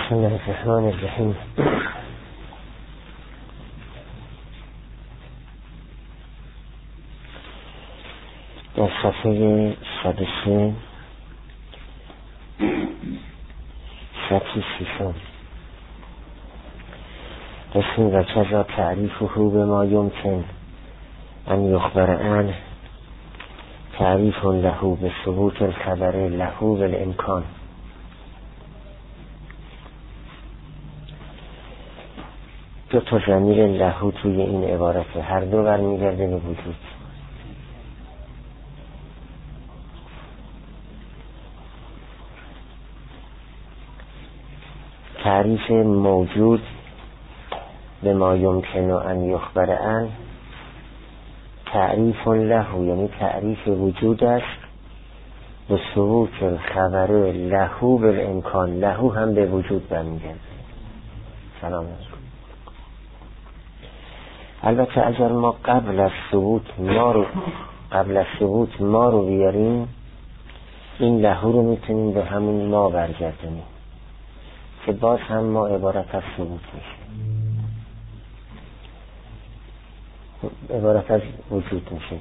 بسم الله الرحمن الرحیم. در صفحه 103 سطر 6 رسیم و کذا تعریفه به ما یمکن ان یخبر عنه تعریف له به ثبوت الخبر له بالامکان. دو تا ضمیر له توی این عبارت، هر دو برمیگرده به وجود. تعریف موجود به ما یمکن ان یخبر عنه تعریف له، یعنی تعریف وجود است به ثبوت الخبر له بالامکان. له هم به وجود برمیگرده. سلام علیکم. البته اگر ما قبل از ثبوت ما رو بیاریم، این له رو میتونیم به همون ما برگردونیم که باز هم ما عبارت از ثبوت میشه، عبارت از وجود میشه.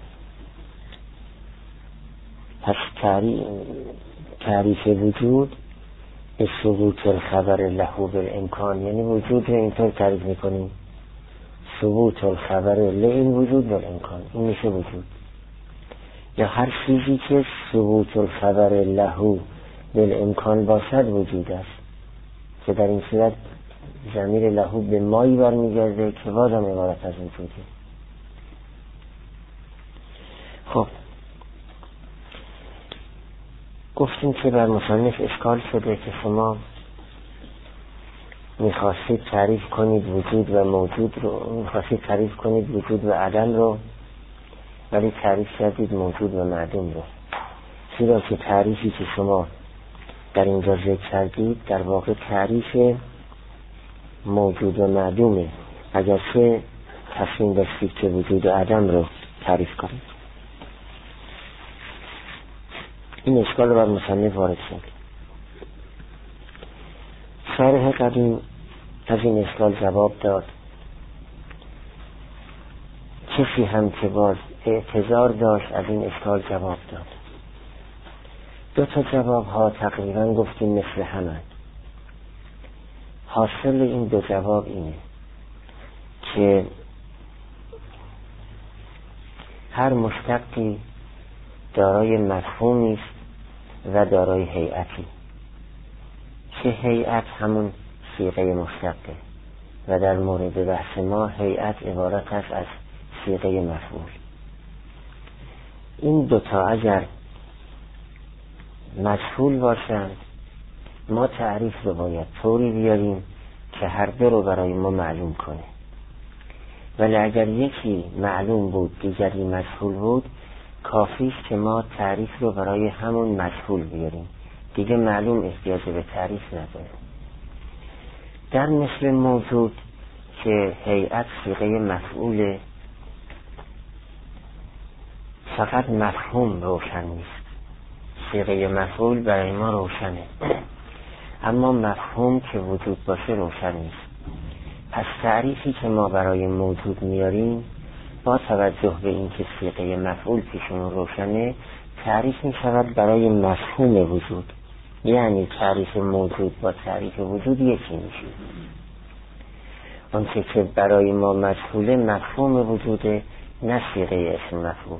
پس تعریف وجود به ثبوت الخبر له بالامکان، یعنی وجود رو اینطور تعریف میکنیم ثبوت الخبر لئین وجود بالامکان، این میشه وجود. یا هر چیزی که ثبوت الخبر له بالامکان باشد وجود است، که در این صورت ضمیر له به مایی برمیگرده که بازم عبارت از وجوده. خب گفتیم که بر مصنف اشکال شده که شما میخواستید تعریف کنید وجود و موجود رو، میخواستید تعریف کنید وجود و عدم رو، ولی تعریف کردید موجود و معدوم رو. چرا که تعریفی که شما در اینجا ذکر کردید در واقع تعریف موجود و معدومه، اگرچه تصمیم داشتید که وجود و عدم رو تعریف کنید. این اشکال رو بر مصنف وارد شد. شارح قدیم از این اشکال جواب داد. کسی هم که باز اعتذار داشت از این اشکال جواب داد. دو تا جواب ها تقریبا گفتیم مثل همه. حاصل این دو جواب اینه که هر مشتقی دارای مفهومی است و دارای هیئتی، که هیئت همون صیغه مشتقه و در مورد بحث ما هیئت عبارت است از صیغه مفعول. این دوتا اگر مجهول باشند، ما تعریف رو باید طوری بیاریم که هر دو رو برای ما معلوم کنه. ولی اگر یکی معلوم بود دیگری مجهول بود، کافی است که ما تعریف رو برای همون مجهول بیاریم، دیگه معلوم احتیاج به تعریف نداره. در مثل موجود که هیئت صیغه مفعول، فقط مفهوم روشن نیست. صیغه مفعول برای ما روشنه، اما مفهوم که وجود باشه روشن نیست. پس تعریفی که ما برای موجود میاریم با توجه به اینکه صیغه مفعول پیشمون روشنه، تعریف می شود برای مفهوم وجود. یعنی تعریف موجود با تعریف وجود یکی میشه. آنچه که برای ما مجهوله مفهوم وجوده، نه صیغه اسم مفعول.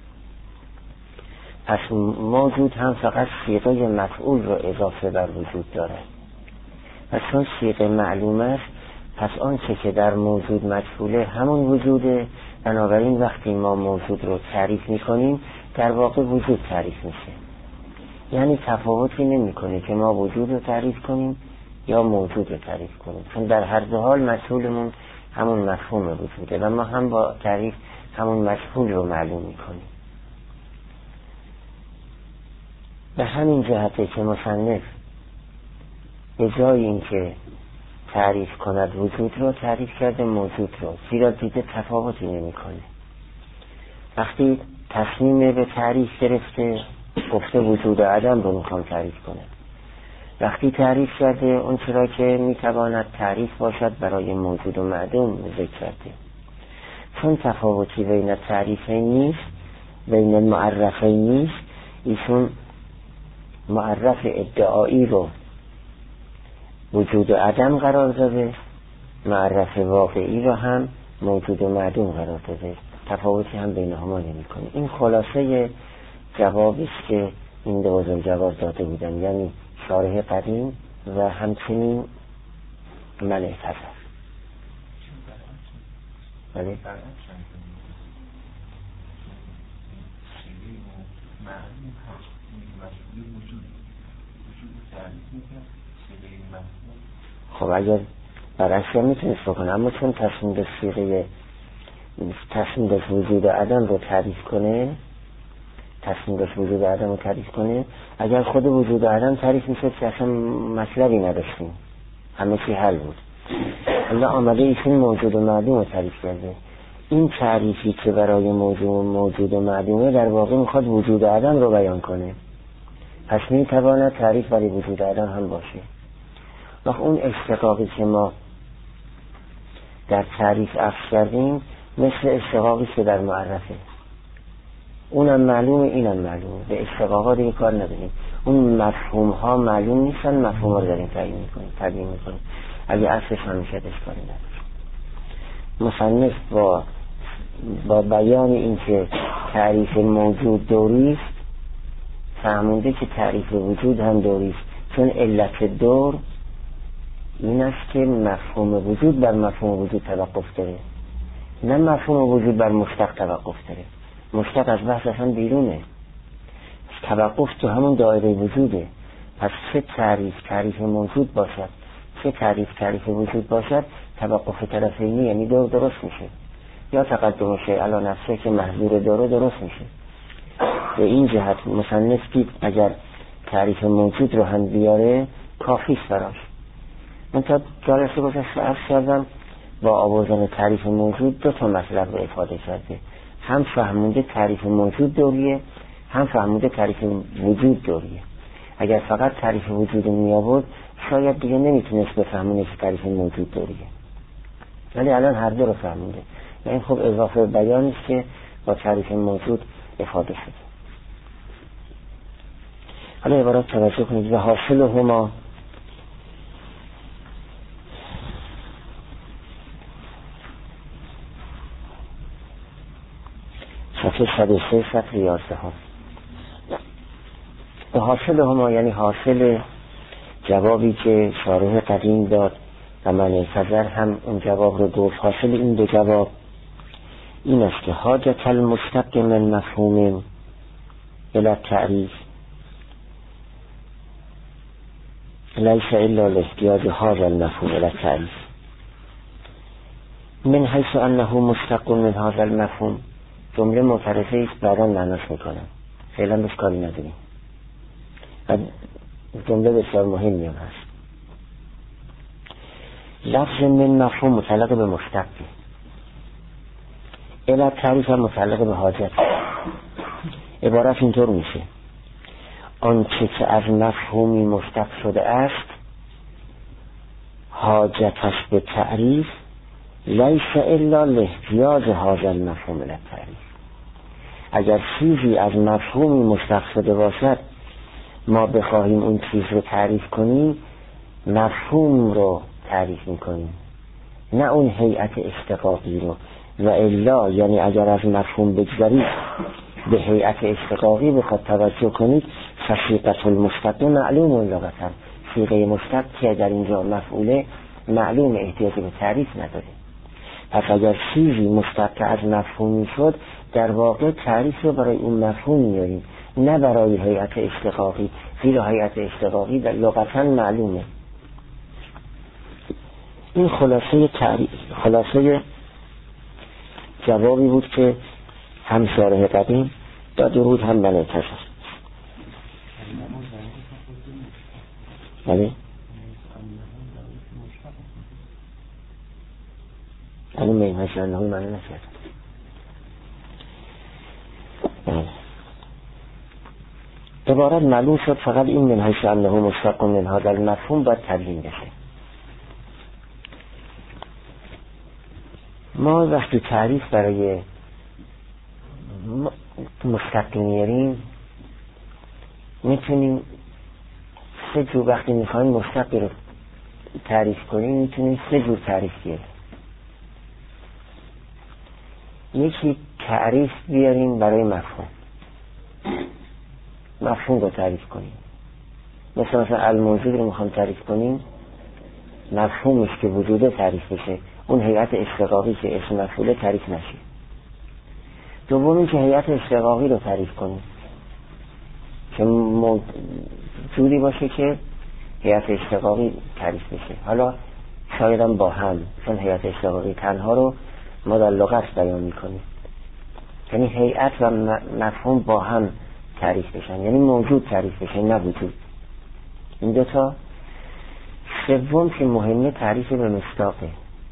پس موجود هم فقط صیغه مفعول رو اضافه بر وجود داره و چون صیغه معلوم است، پس آنچه که در موجود مجهوله همون وجوده. بنابراین وقتی ما موجود رو تعریف میکنیم در واقع وجود تعریف میشه، یعنی تفاوتی نمیکنه که ما وجود رو تعریف کنیم یا موجود رو تعریف کنیم، چون در هر دو حال مجهولمون همون مفهوم وجوده و ما هم با تعریف همون مجهول رو معلوم میکنیم. به همین جهته که مصنف به جای این که تعریف کند وجود رو، تعریف کرده موجود رو، زیرا دیگه تفاوتی نمیکنه. وقتی تصمیم به تعریف گرفته، گفته وجود و عدم رو میخوام تعریف کنم، وقتی تعریف کرده اون چرا که میتواند تعریف باشد برای موجود و معدوم ذکر کرده. چون تفاوتی بین تعریفین نیست، بین معرفین نیست، ایشون معرف ادعایی رو وجود و عدم قرار داده، معرف واقعی رو هم موجود و معدوم قرار داده، تفاوتی هم بینهما نمی‌کنه. این خلاصه جوابی است که این دو جواب داده بودن، یعنی شارح قدیم و همچنین من اعتذر. بله خب اگر برعکس میتونست بکنه، اما چون تصمیم به صیغه تصمیم به وجود عدم رو تعریف کنه، تصمیم به وجود عدم رو تعریف کنه، اگر خود وجود عدم تعریف میشد که اصلا مطلبی نداشتیم، همه چی حل بود. الله آمده ایشون موجود و معدوم رو تعریف کرده. این تعریفی که برای موجود و معدومه در واقع میخواد وجود عدم رو بیان کنه، پس میتواند تعریف برای وجود عدم هم باشه. وقت اون اشتقاقی که ما در تعریف عکس کردیم مثل اشتقاقی که در معرفه، اونم معلومه اینم معلومه، به اشتقاقات دیگه کار نداریم. اون مفهوم ها معلوم نیستن، مفهوم ها رو داریم تعیین میکنیم. اگه اصلش هم میشد اشکالی نداره. مصنف با بیان این که تعریف موجود دوری است فهمونده که تعریف وجود هم دوری است، چون علت دور این است که مفهوم وجود بر مفهوم وجود توقف داره، نه مفهوم وجود بر مشتق توقف داره. مشتق از بحث اصلا بیرونه، توقف تو همون دایره وجوده. پس چه تعریف موجود باشد، چه تعریف وجود باشد، توقف طرفینی یعنی دور درست میشه، یا تقدم شیء علی نفسه که محظور داره درست میشه. به این جهت مصنف دید اگر تعریف موجود رو هم بیاره کافیست براش. من تا جلسه گذشته عرض کردم با آوردن تعریف موجود دو تا مطلب رو افاده کرده، هم فهمونده تعریف موجود دوریه، هم فهمونده تعریف وجود دوریه. اگر فقط تعریف وجود می آورد شاید دیگه نمیتونست بفهمونه که تعریف موجود دوریه، ولی الان هر دو رو فهمونده و این خب اضافه بیانی است که با تعریف موجود افاده شده. حالا عبارات توجه کنید. و حاصل هما صفحه 103 صفحه 11 ها. و حاصل هما یعنی حاصل جوابی که شارح قدیم داد و من اعتذر هم اون جواب رو گفت. حاصل این دو جواب این است که حاجت المشتق من مفهوم الى تعریف لیس الا لاحتیاج هذا المفهوم الى تعریف من حیث انه مشتق من هذا المفهوم. جمله معترضه ایست، بعدا معناش میکنم، فعلا بهش کاری نداریم. جمله بسیار مهمی هم هست. لفظ من مفهوم متعلق به مشتقه، الی تعریف هم متعلق به حاجت. عبارت اینطور میشه: آنچه که از مفهومی مشتق شده است حاجتش به تعریف لیس الا لاحتیاج هذا المفهوم الى تعریف. اگر چیزی از مفهومی مشتق شده باشد ما بخواهیم اون چیز رو تعریف کنیم، مفهوم رو تعریف میکنیم نه اون هیئت اشتقاقی رو. و الا یعنی اگر از مفهوم بگذارید به هیئت اشتقاقی بخواد توجه کنید، صیغه المشتق معلوم لغتا، صیغه مشتق که در اینجا مفعوله معلوم، احتیاج به تعریف نداره. پس اگر چیزی مشتق از مفهومی شد در واقع تعریف رو برای اون مفهوم میاریم نه برای هیئت اشتقاقی، زیرا هیئت اشتقاقی در لغتا معلومه. این خلاصه جوابی بود که هم شارح قدیم داده بود هم من اعتذر. بله الان میمهش انهایی معنی نشد. عبارت معلوم شد، فقط این من حیث انه مشتق من هذا المفهوم باید تبیین بشه. ما وقتی تعریف برای مشتق میاریم میتونیم سه جور، وقتی میخوایم مشتق رو تعریف کنیم میتونیم سه جور تعریف بیاریم. یکی تعریف بیاریم برای مفهوم رو تعریف کنیم. مثلا الموجود رو میخوام تعریف کنیم، مفهومش که وجوده تعریف بشه، اون هیئت اشتقاقی که اسم مفعوله تعریف نشه. دومی که هیئت اشتقاقی رو تعریف کنیم که موجودی باشه که هیئت اشتقاقی تعریف بشه. حالا شایدم با هم، چون هیئت اشتقاقی تنها رو ما در لغت بیان میکنیم، یعنی هیئت و مفهوم با هم تعریف بشن، یعنی موجود تعریف بشه نه وجود. این دوتا. سوم که مهمه تعریف به مصداقه.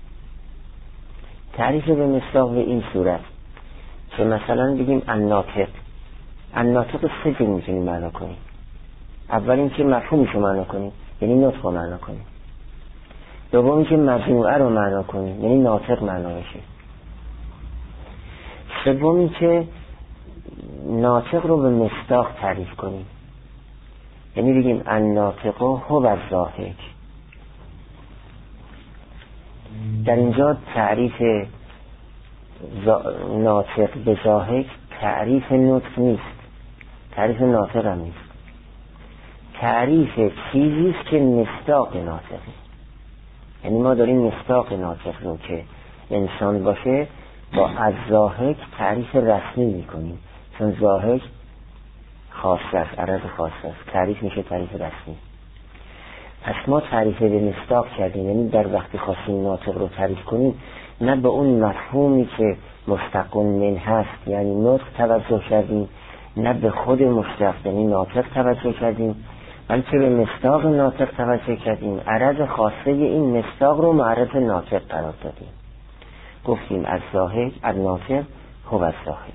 تعریف به مصداق به این صورت که مثلا بگیم الناطق سه جور میتونیم معنا کنیم. اول این که مفهومشو معنا کنیم، یعنی نطق رو معنا کنیم. دوم این که مجموعه رو معنا کنیم، یعنی ناطق معنا بشه. سوم این که ناطق رو به مصداق تعریف کنیم، یعنی بگیم الناطق هو الضاحک. در اینجا تعریف ناطق به ضاحک تعریف نطق نیست، تعریف ناطق هم نیست، تعریف چیزیست که مصداق ناطقه. یعنی ما داریم مصداق ناطق رو که انسان باشه با از ضاحک تعریف رسمی میکنیم، چون ضاحک خاصه است، عرض خاصه است، تعریف میشه تعریف رسمی. پس ما تعریف به مصداق کردیم، یعنی در وقتی خواستیم ناطق رو تعریف کنیم نه به اون مفهومی که مشتق من هست یعنی نطق توجه کردیم، نه به خود مشتق یعنی ناطق توجه کردیم، بلکه به مصداق ناطق توجه کردیم. عرض خاصه این مصداق رو معرض ناطق قرار دادیم، گفتیم از ضاحک الناطق هو الضاحک.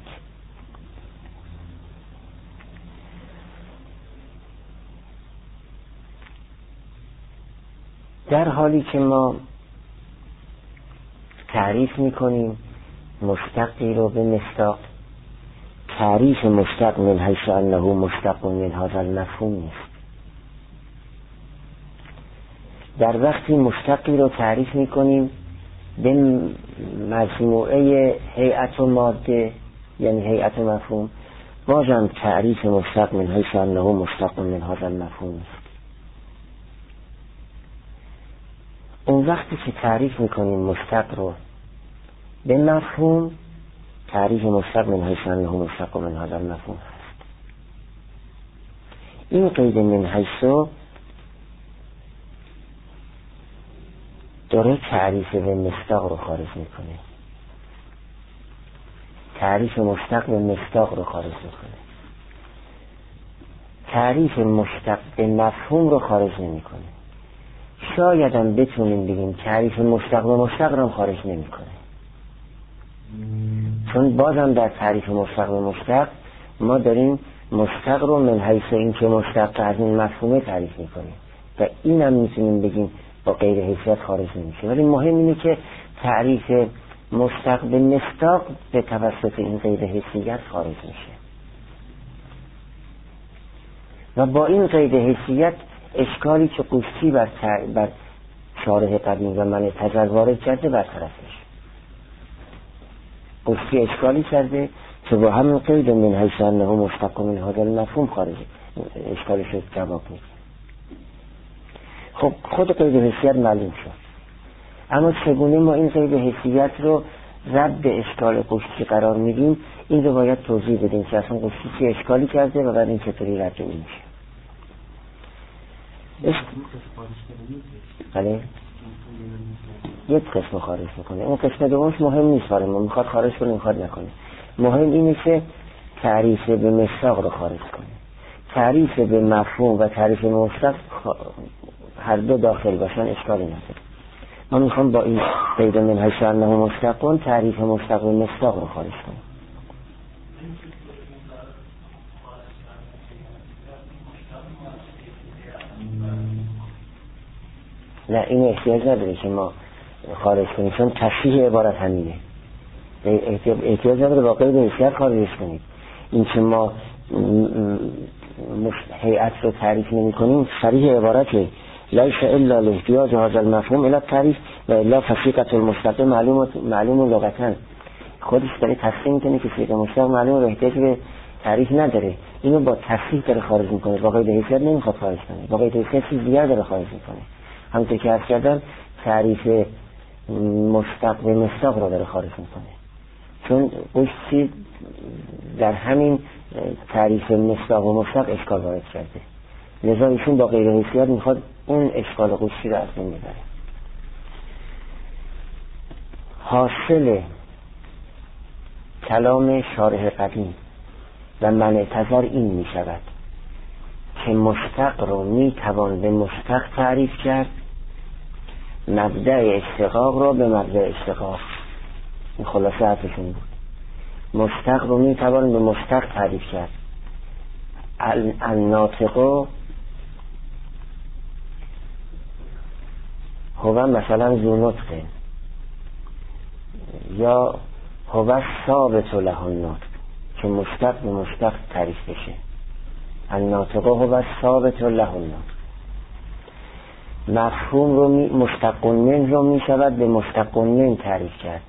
در حالی که ما تعریف میکنیم مشتقی رو به مصداق، تعریف مشتق من حیث انه مشتق من هذا المفهوم نیست. در وقتی مشتقی رو تعریف میکنیم به مجموعه هیئت و ماده یعنی هیئت و مفهوم، بازم تعریف مشتق من حیث انه مشتق من هذا المفهوم نیست. اون وقتی که تعریف میکنیم مشتق رو به مفهوم، تعریف مشتق من حیث انه مشتق من هذا المفهوم هست. این قید من حیث داره تعریف به مصداق رو خارج میکنه، تعریف مشتق به مصداق رو خارج میکنه، تعریف مشتق به مفهوم رو خارج نمیکنه. شاید هم بتونیم بگیم تعریف مشتق به مشتق رو خارج نمیکنه، چون بازم در تعریف مشتق به مشتق ما داریم مشتق رو من حیث این که مشتق از این مفهومه تعریف میکنیم و این هم میتونیم بگیم با غیر حیثیت خارج نمیشه. ولی مهم اینه که تعریف مشتق به مصداق به توسط این غیر حیثیت خارج میشه و با این غیر حیثیت اشکالی که قوسی بر شارح قدیم و من تجل وارد کرده برطرف میشه. قوسی اشکالی کرده که با همین قید من حیث انه مشتق من هذا المفهوم خارجه، اشکالش رو جواب میده. خب خود قید حیثیت معلوم شد، اما چگونه ما این قید حیثیت رو رد به اشکال قوسی قرار میدیم؟ این رو باید توضیح بدیم که اصلا قوسی چه اشکالی کرده و بعد این چطوری رد این میشه. بله یک قسم خارج میکنه، اون قسم دومش مهم نیست برای ما، میخواد خارج کنه میخواد نکنه. مهم اینه که تعریف به مصداق رو خارج کنه. تعریف به مفهوم و تعریف مشتق هر دو داخل باشن اشکالی نداره. ما میخوام با این قید من حیث انه مشتق تعریف مشتق به مصداق رو خارج کنیم. نه این احتیاج نداره که ما خارج کنیم، چون تصحیح عبارت همینه، احتیاج نداره با قید حیثیت خارجش کنید. این که ما هیئت رو تعریف نمی کنیم صریح عبارته، لیس الا الاحتیاج هذا المفهوم الى التعریف و الا فسیقة المشتق معلوم لغتا. خودش داره تصحیح میکنه که فسیقه مشتق معلوم و احتیاج به تعریف نداره، اینو با تصحیح داره خارج میکنه، با قید حیثیت نمیخواد خارج کنه، با قید حیثیت چیز دیگر داره خارج میکنه. همونطور که عرض کردم تعریف مشتق به مشتق رو داره خارج میکنه، چون قشتی در همین تعریف مشتق و مشتق اشکال وارد کرده، لذا ایشون با غیر حیثیت میخواد اون اشکال قشتی رو از بین ببره. حاصل کلام شارح قدیم و منعتذر این میشود که مشتق رو میتوان به مشتق تعریف کرد، مبدأ اشتقاق رو به مبدأ اشتقاق. این خلاصه حرفشون بود. مشتق رو میتوان به مشتق تعریف کرد. الناطق هو مثلا ذو نطق یا هو ثابت له النطق که مشتق به مشتق تعریف بشه. الناطق هو ثابت له النطق. مفهوم رو مشتق من رو می شود به مشتق من تعریف کرد،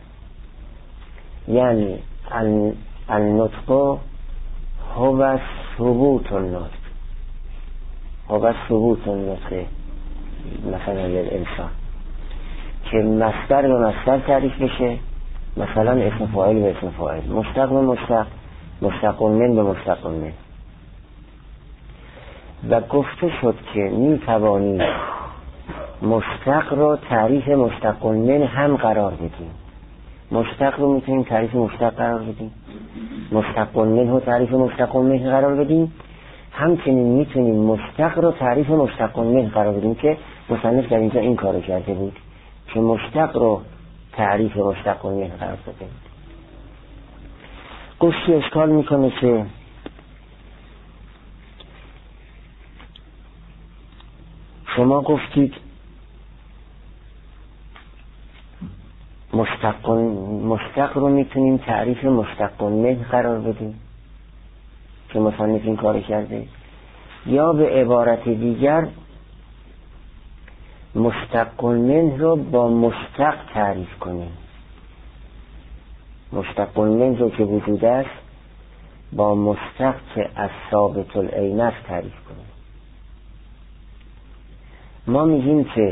یعنی النطق هو ثبوت النطق، هو ثبوت النطق مثلا للانسان، که مصدر به مصدر تعریف بشه، مثلا اسم فاعل به اسم فاعل، مشتق به مشتق، مشتق من به مشتق من. و گفته شد که می توانید مشتق رو تعریف مشتق من هم قرار بدیم. مشتق رو میتونیم تعریف مشتق قرار بدیم، مشتق من رو تعریف مشتق من قرار بدیم، همچنین میتونیم مشتق رو تعریف مشتق من قرار بدیم که مصنف در اینجا این کارو کرده بود که مشتق رو تعریف مشتق من قرار بده. قصی اشکال میکنه که شما گفتید مشتق رو میتونیم تعریف مشتق من قرار بدیم که مصنف این کار کرده، یا به عبارت دیگر مشتق من رو با مشتق تعریف کنیم. مشتق من رو که وجود است با مشتق که از ثابت العین است تعریف کنیم. ما میگیم که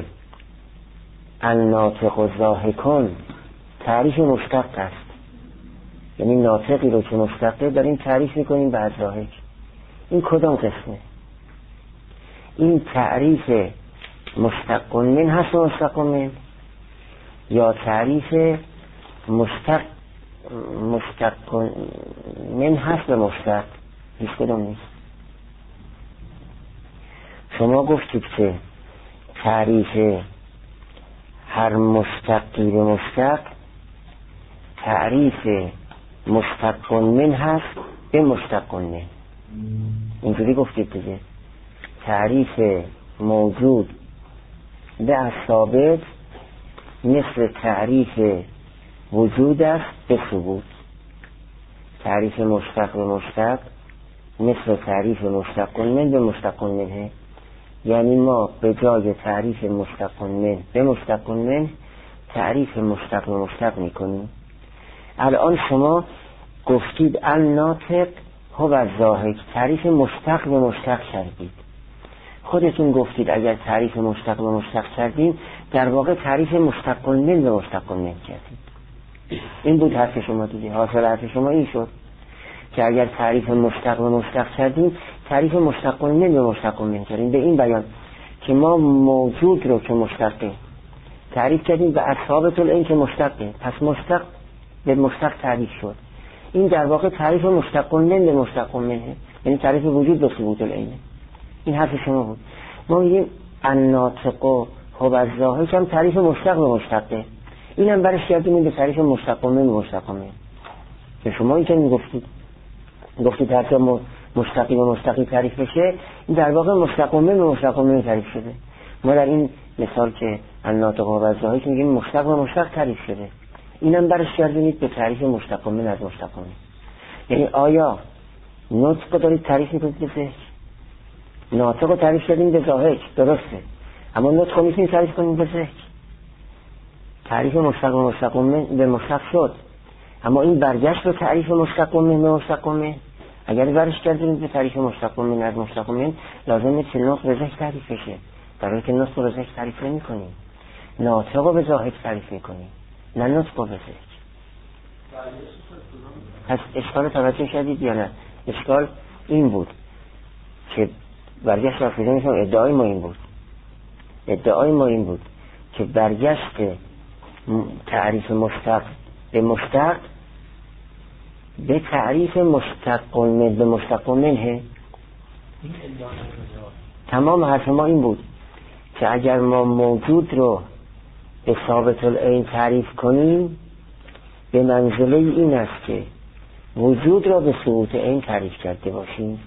الناطق ضاحکون تعریف مشتق است، یعنی ناطقی رو که مشتقه داریم تعریف میکنیم بعد ضاحک. این کدام قسمه؟ این تعریف مشتق من هست و مشتق من، یا تعریف مشتق من هست و مشتق؟ هیچ کدام نیست. شما گفتید که تعریف هر مشتقی به مشتق تعریف مشتق من هست به مشتق من. اینجوری گفتید دیگه، تعریف موجود به ثابت مثل تعریف وجود است به ثبوت، تعریف مشتق به مشتق مثل تعریف مشتق من به مشتق منه. یعنی ما به جای تعریف مشتق من به مشتق من تعریف مشتق به مشتق میکنیم. الان شما گفتید الناطق هو الضاحک، تعریف مشتق به مشتق کردید. خودتون گفتید اگر تعریف مشتق به مشتق کردیم در واقع تعریف مشتق من به مشتق من کردیم. این بود حرف شما دیگه. حاصل حرف شما این شد که اگر تعریف مشتق به مشتق کردیم تعریف مشتق من به مشتق من کردیم، به این بیان که ما موجود رو که مشتقه تعریف کردیم به اصحابت العین که مشتقه، پس مشتق به مشتق تعریف شد. این در واقع تعریف مشتق من به مشتق منه، یعنی تعریف وجود به ثبوت العینه. این حرف شما بود. ما میگیم الناطق هو الضاحک هم تعریف مشتق به مشتقه، اینم برش کردیم به تعریف مشتق من به مشتق من. که شما این که گفتید هر که مشتقی به مشتقی تعریف بشه، این در واقع مشتق من به مشتق من تعریف شده. ما در این مثال که الناطق و ظاهر میگیم مشتق و مشتق تعریف شده، اینم برش گردونید به تعریف مشتق من از مشتق من. یعنی آیا نطق دارید تعریف میکنید به ذهن، ناطق رو تعریف کردیم به ظاهر، درسته، اما نطق میتونید تعریف کنید به ذهن. تعریف مشتق و مشتق من به مشتق شد، اما این برگشت به تعریف مشتق من به مشتق من. اگر برش کردیم به تعریف مشتق من از مشتق من، لازمه که نطق به ذهن تعریف بشه، در حالی که نطق به ذهن تعریف نمی کنیم، ناطق رو به ظاهر تعریف میکنیم، نه نطق به ذهن. پس اشکال توجه کردید یا نه؟ اشکال این بود که برگشت رفیده میشم، ادعای ما این بود که برگشت تعریف مشتق به مشتق به تعریف مشتق من به مشتق منه. تمام حرف ما این بود که اگر ما موجود رو به ثابت العین تعریف کنیم، به منزله این است که وجود را به ثبوت عین تعریف کرده باشیم.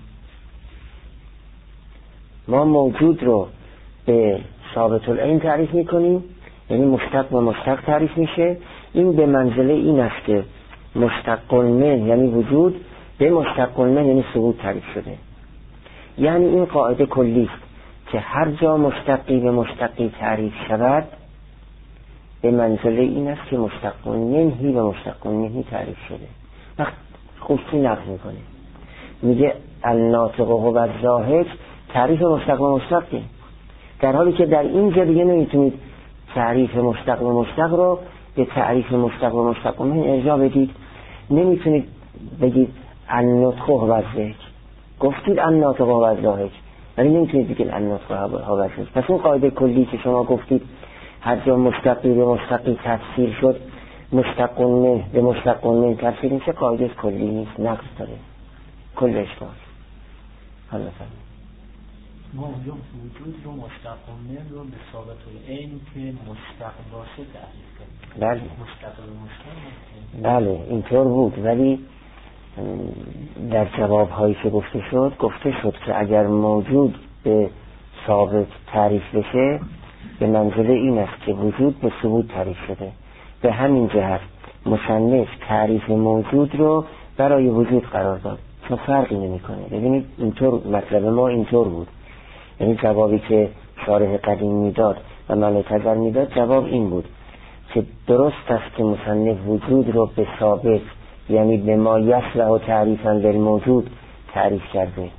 ما موجود رو به ثابت العین تعریف میکنیم، یعنی مشتق و مشتق تعریف میشه. این به منزله این است که مشتق من یعنی وجود به مشتق من یعنی ثبوت تعریف شده. یعنی این قاعده کلی است که هر جا مشتقی به مشتقی تعریف شود، به منزله این است که مشتق منهی به مشتق منهی تعریف شده. وقت خوشی نقل میکنه، میگه الناطق و الظاهر تعریف مشتق و مشتقی، در حالی که در اینجا دیگه نمیتونید تعریف مشتق و مشتق رو به تعریف مشتق و مشتق من ارجاع بدید. نمیتونید بگید النطق و الظاهر، گفتید الناطق و الظاهر، ولی نمیتونید بگید النطق و الظاهر. پس اون قاعده کلی که شما گفتید هر جا مشتقی به مشتقی تفسیر شد، مشتق من به مشتق من تفسیر میشه، قاعده کلی نیست، نقص داره، کلش باز. حالا ما اونجا وجود رو مشتق من رو به ثابت العین که مشتق باشه تعریف کنیم. بله مشتق به مشتق. بله اینطور بود، ولی در جوابهایی که گفته شد که اگر موجود به ثابت تعریف بشه، به منزله این است که وجود به ثبوت تعریف شده. به همین جهت مصنف تعریف موجود رو برای وجود قرار داد، چون فرقی نمیکنه. ببینید اینطور مطلب ما اینطور بود، یعنی جوابی که شارح قدیم میداد و معتبر میداد، جواب این بود که درست است که مصنف وجود رو به ثابت یعنی به ما یصلح تعریفا بالموجود تعریف کرده،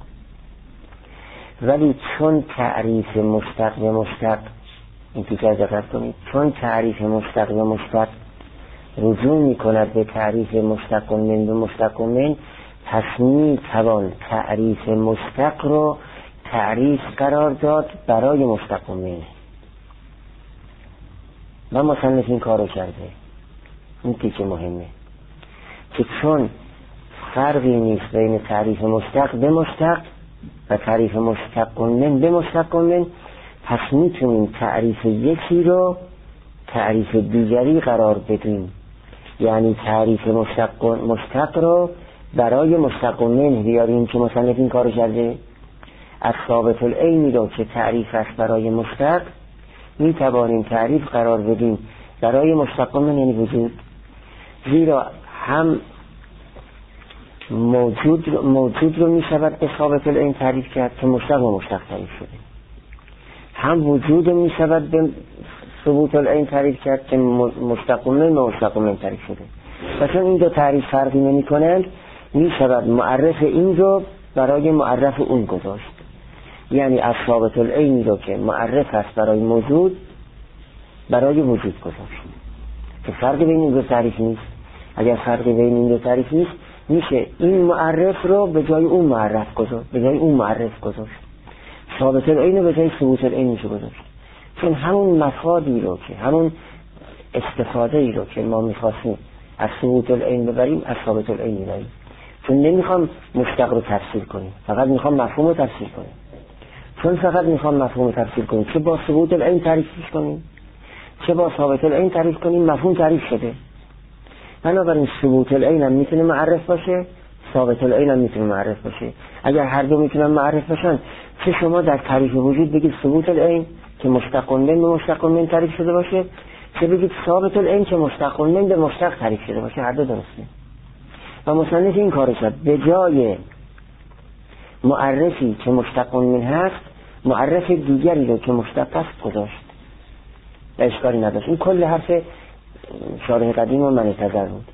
ولی چون تعریف مشتق به مشتق، این تیکه دقت کنید، چون تعریف مشتق به مشتق رجوع میکند به تعریف مشتق من به مشتق من، پس میتوان تعریف مشتق رو تعریف قرار داد برای مشتق من. و مصنف این کارو کرده. این تیکه مهمه که چون فرقی نیست بین تعریف مشتق به مشتق و تعریف مشتق من به مشتق من، پس میتونیم تعریف یکی رو تعریف دیگری قرار بدیم. یعنی تعریف مشتق رو برای مشتق من بیاریم که مصنف این کارو کرده. از ثابت العینی رو که تعریف است برای مشتق، میتوانیم تعریف قرار بدیم برای مشتق من یعنی وجود، زیرا هم موجود رو میشود به ثابت العین تعریف کرد که مشتق و مشتق تعریف شده، هم وجود رو میشود به ثبوت العین تعریف کرد که مشتق من و مشتق من تعریف شده. و چون این دو تعریف فرقی نمی کنند، میشود معرف این رو برای معرف اون گذاشت. یعنی از ثابت العینی رو که معرف است برای موجود، برای وجود گذاشت که فرقی بین این دو تعریف نیست. اگر فرقی بین این دو تعریف نیست، میشه این معرف رو به جای اون معرف گذاشت، به جای اون معرف گذاشت. ثابت العین رو به جای ثبوت العین میشه گذاشت، چون همون مفادی رو که همون استفاده ای رو که ما میخواستیم از ثبوت العین ببریم، از ثابت العین میبریم. چون نمیخوام مشتق رو تفسیر کنیم، فقط میخوام مفهوم رو تفسیر کنیم. چون فقط میخوام مفهوم رو تفسیر کنیم، چه با ثبوت العین تعریفش کنیم چه با ثابت العین تعریف کنیم، مفهوم تعریف شده. بنابراین ثبوت العین هم میتونه معرف باشه، ثابت العین هم میتونه معرف باشه. اگر هر دو میتونن معرف باشن، چه شما در تعریف وجود بگید ثبوت العین، که مشتق من به مشتق من تعریف شده باشه، چه بگید ثابت العین که مشتق من به مشتق تعریف شده باشه، هر دو درسته. و مصنف این کارو کرد، به جای معرفی که مشتق من هست معرف دیگری رو که مشتق است گذاشت و اشکالی نداشت. این کل حرف شارح قدیم و منتظر بود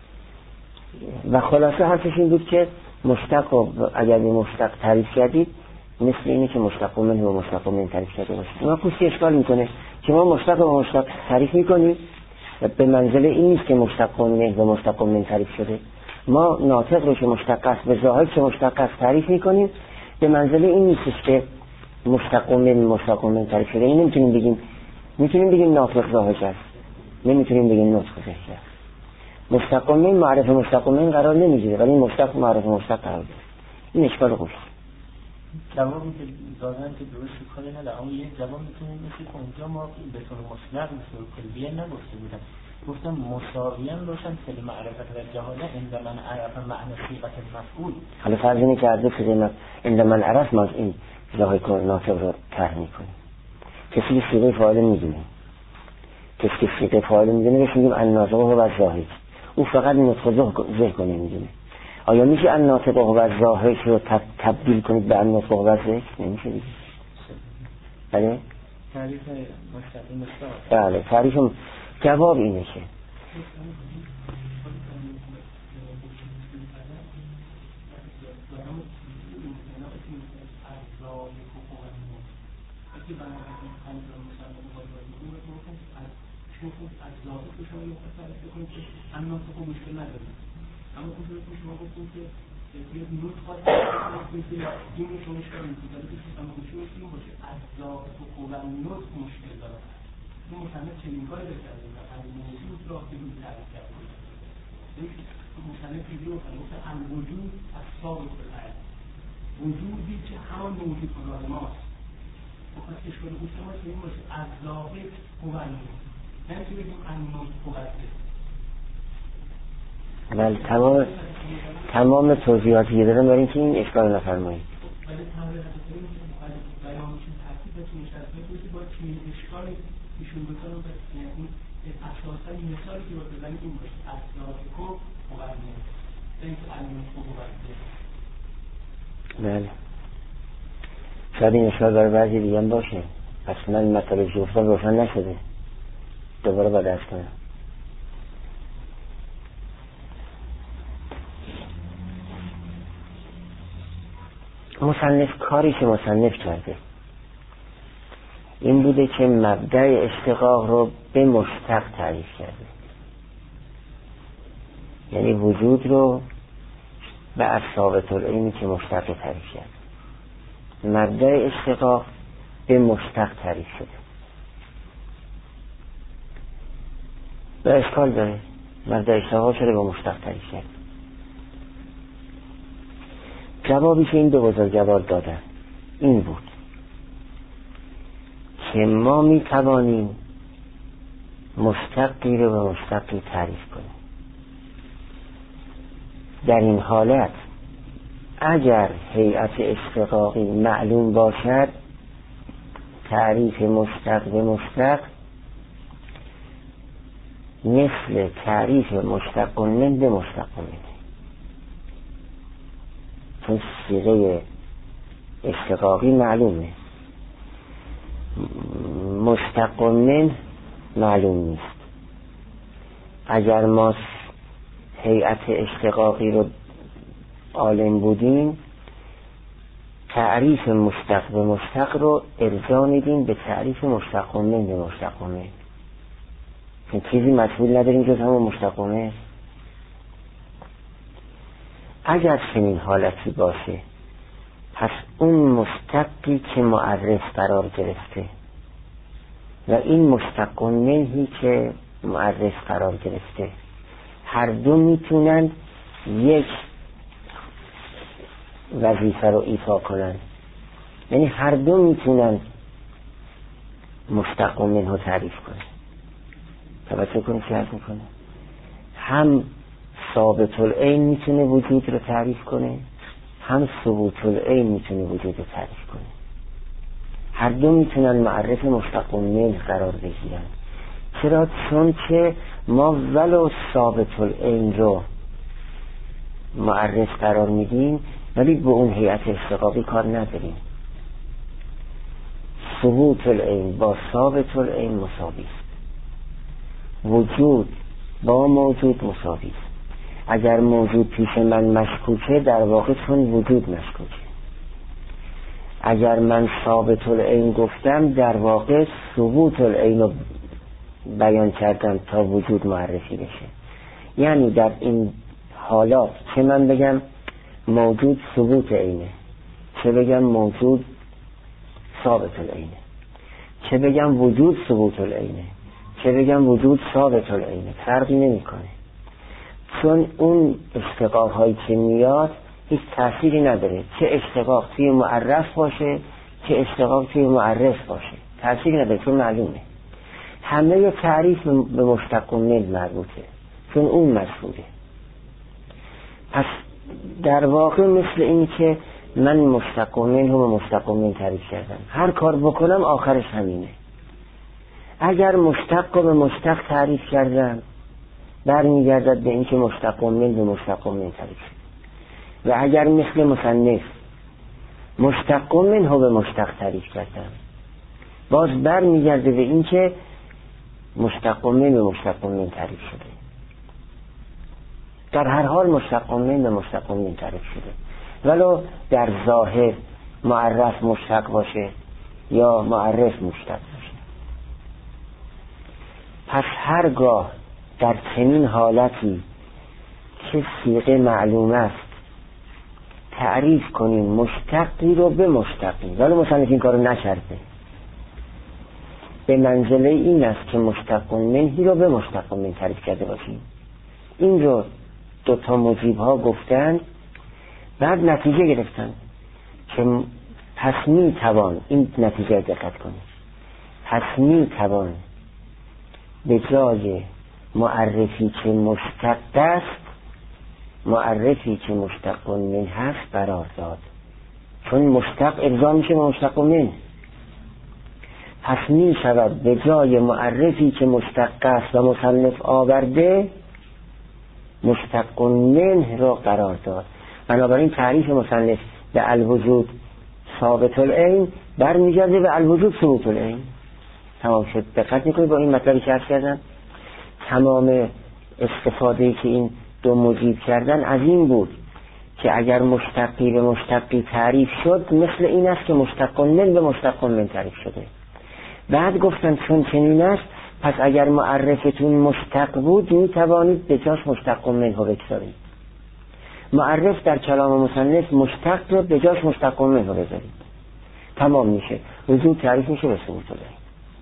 و خلاصه حرفش این بود که مشتق رو اگر به مشتق تعریف کردید مثل اینه که مشتق من و مشتق من تعریف کرده باشید. ما پوستی اشکال میکنه که ما مشتق و مشتق تعریف میکنیم و به منزله این نیست که مشتق من و مشتق من تعریف شده. ما ناطق رو که مشتق است به ظاهر که مشتق است تعریف میکنیم، به منزله این نیست که مشتق من تعریف شده. این نمیتونیم بگیم، میتونیم بگیم ناطق ظاهر است، نمیتونیم بگیم نطق ظاهر است. مشتق من معرف مشتق من قرار نمیگیره ولی مشتق معرف مشتق قرار میگیره. این اشکال خوبه. جوابی که دادن که درست کاری نداره، اما یه جواب میتونیم مثل که اونجا ما به طور مطلق مثل کلیه نگفته بودم، گفتم مساویان باشن فی معرفت و جهاله عند من عرف معنی صیغت المفعول. حالا فرض اینه که عرض فی عند من عرف ما این ظاهر ناطق رو طرح میکنیم. کسی که صیغه فاعل میدونه، کسی که صیغه فاعل میدونه بهش میگیم الناطق و ظاهر، او فقط نطق ذکر نمیدونه. آیا میشه الناطق و ظاهر رو تبدیل کنید به الناطق و ذکر؟ نمیشه دیگه. بله؟ تعریف مستقیم است. بله، تعریف جواب اینه که اما خودت شما گفتید که یک نوت خاصی که این رو مشکل می‌کنه که اما مشکل باشه از ذات و قوت نوت مشکل داره. این مصنف چنین کاری کرده و از موجود را که تعریف کرده. این مصنف چیزی رو گفته الوجود از ثابت العین، وجودی که همان موجود خدای ماست. وقتی اشکال گفته ما این باشه از ذات قوت نوت، نه که بگیم ان نوت قوت. بله، تمام توضیحاتی که دادم برای اینکه این اشکال نفرمایید. ولی تمام بیان چیز ترتیبتون نشسته با چنین اشکالی ایشون بکنم این اساسا مثالی که بزنید این باشه اساس کو مبرنه این علم کو مبرنه. بله، شاید این اشکال برای بعضی دیگه هم باشه، پس من مطلب جفتان روشن نشده، دوباره باید درس کنم. مصنف کاری که مصنف کرده این بوده که مبدأ اشتقاق رو به مشتق تعریف کرده، یعنی وجود رو به از ثابت العین که مشتق تعریف کرده. مبدأ اشتقاق به مشتق تعریف شده و اشکال داره. مبدأ اشتقاق شده به مشتق تعریف کرده. جوابی که این دو بزرگوار دادن این بود که ما می توانیم مشتقی رو به مشتقی تعریف کنیم. در این حالت اگر هیئت اشتقاقی معلوم باشد تعریف مشتق به مشتق مثل تعریف مشتق من به مشتق من، چون صیغه اشتقاقی معلومه، مشتق من معلوم نیست. اگر ما هیئت اشتقاقی رو عالم بودیم تعریف مشتق به مشتق رو ارجاع میدیم به تعریف مشتق من به مشتق من، چون چیزی مجهول نداریم جز همون مشتق من. اگر چنین حالتی باشه پس اون مشتقی که معرف قرار گرفته و این مشتق منهی که معرف قرار گرفته هر دو میتونن یک وظیفه رو ایفا کنن، یعنی هر دو میتونن مشتق منه رو تعریف کنن. توجه کنید چه حرف میکنه؟ هم ثابت العین میتونه وجود رو تعریف کنه، هم ثبوت العین میتونه وجود رو تعریف کنه. هر دو میتونن معرف مشتق منه قرار بگیرن. چرا؟ چون که ما ولو ثابت العین رو معرف قرار میدیم ولی به اون هیئت اشتقاقی کار نداریم. ثبوت العین با ثابت العین مساوی است، وجود با موجود مساوی است. اگر موجود پیش من مشکوکه در واقع چون وجود مشکوکه. اگر من ثابت العین گفتم در واقع ثبوت العین رو بیان کردم تا وجود معرفی بشه. یعنی در این حالات چه من بگم موجود ثبوت عینه، چه بگم موجود ثابت العینه، چه بگم وجود ثبوت العینه، چه بگم وجود ثابت العینه، فرقی نمیکنه. چون اون اشتقاق هایی که میاد هیچ تأثیری نداره، چه اشتقاق توی معرف باشه چه اشتقاق توی معرف باشه، تأثیری نداره چون معلومه. همه تعریف به مشتق منه مربوطه چون اون مشهوره. پس در واقع مثل این که من مشتق منه و مشتق منه تعریف کردم، هر کار بکنم آخرش همینه. اگر مشتق رو به مشتق تعریف کردم برمیگردد به این که مشتق منه به مشتق منه تعریف شد. و اگر مثل مصنف مشتق منه به مشتق تعریف کردم باز برمیگرده به این که مشتق منه به مشتق منه تعریف شده. در هر حال مشتق منه به مشتق منه تعریف شده، ولو در ظاهر معرف مشتق باشه یا معرف مشتق باشه. پس هرگاه در چنین حالتی که صیغه معلوم است تعریف کنیم مشتقی رو به مشتقی، ولی مصنف این کارو نکرده، به منزله این است که مشتق منهی رو به مشتق منه تعریف کرده باشیم. این رو دوتا مجیب ها گفتن، بعد نتیجه گرفتن که پس می توان، این نتیجه دقت کنید، پس می توان به جای معرفی که مشتق است معرفی که مشتق منه هست قرار داد، چون مشتق ارجاع میشه به مشتق منه. پس می شود به جای معرفی که مشتق است و مصنف آورده مشتق منه را قرار داد. بنابراین تعریف مصنف به الوجود ثابت العین برمیگرده به الوجود ثبوت العین. تمام شد. دقت میکنید با این مطلبی که عرض کردم تمام استفاده که این دو مجیب کردن از این بود که اگر مشتقی به مشتقی تعریف شد مثل این است که مشتق منه به مشتق منه تعریف شده. بعد گفتن چون چنین است پس اگر معرفتون مشتق بود می توانید به جاش مشتق منه رو بگذارید. معرف در کلام مصنف مشتق رو به جاش مشتق منه رو بذارید، تمام میشه، وجود تعریف میشه به ثبوت العین.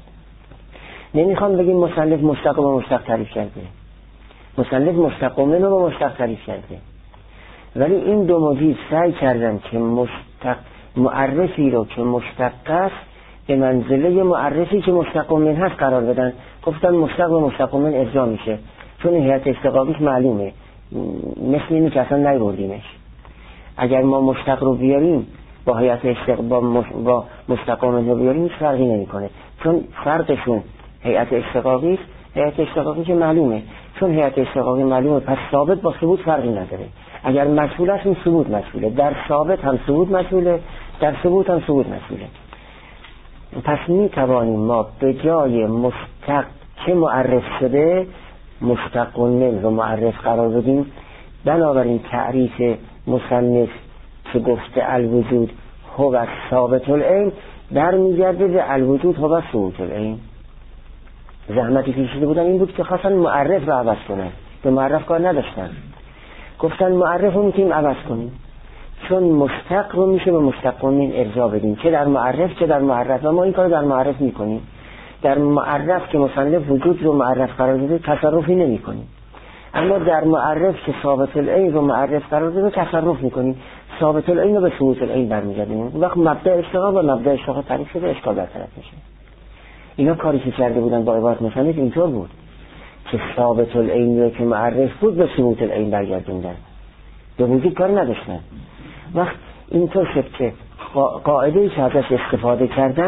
نمیخوام بگیم مصنف مشتق رو به مشتق تعریف کرده، مصنف مشتق منه رو به مشتق تعریف کرده، ولی این دو مجیب سعی کردن که مشتق معرفی رو که مشتق است به منزله معرفی که مشتق منه هست قرار بدن. گفتن مشتق و مشتق منه ارجاع میشه چون هیئت اشتقاقیش معلومه، مثل اینی که اصلا نیوردیمش. اگر ما مشتق رو بیاریم با هیئت با مشتق منه بیاریم هیچ فرقی نمیکنه، چون فرقشون هیئت اشتقاقی است. هیئت اشتقاقی که معلومه، چون هیئت اشتقاقی معلومه پس ثابت با ثبوت فرقی نداره. اگر مجهول است این ثبوت مجهوله، در ثابت هم ثبوت مجهوله، در ثبوت هم ثبوت مجهوله. پس می توانیم ما به جای مشتق که معرف شده مشتق منه رو معرف قرار بدیم. بنابراین تعریف مصنف که گفته الوجود هو ثابت العین در میگرده به الوجود هو ثبوت العین. زحمتی که کشیده بودن این بود که خواستن معرف رو عوض کنن، به معرف کار نداشتن، گفتن معرف رو میتونیم عوض کنیم چون مشتق رو میشه به مشتق منه ارجاع بدیم، چه در معرف چه در معرف، و ما این کارو در معرف میکنیم. در معرف که مصنف وجود رو معرف قرار داده تصرفی نمیکنیم، اما در معرف که ثابت العین رو معرف قرار داده تصرف میکنیم، ثابت العین رو به ثبوت العین برمیگردیم. وقت مبدأ اشتقاق و مبدأ اشتقاق تعریف شده اشکال برطرف میشه. اینا کاری که کرده بودن با عبارت مصنف اینطور بود که ثابت العین رو که معرف بود به ثبوت العین برگردوندن، به وجود کار نداشتن. وقت اینطور شد که قاعده‌ای که ازش استفاده کردن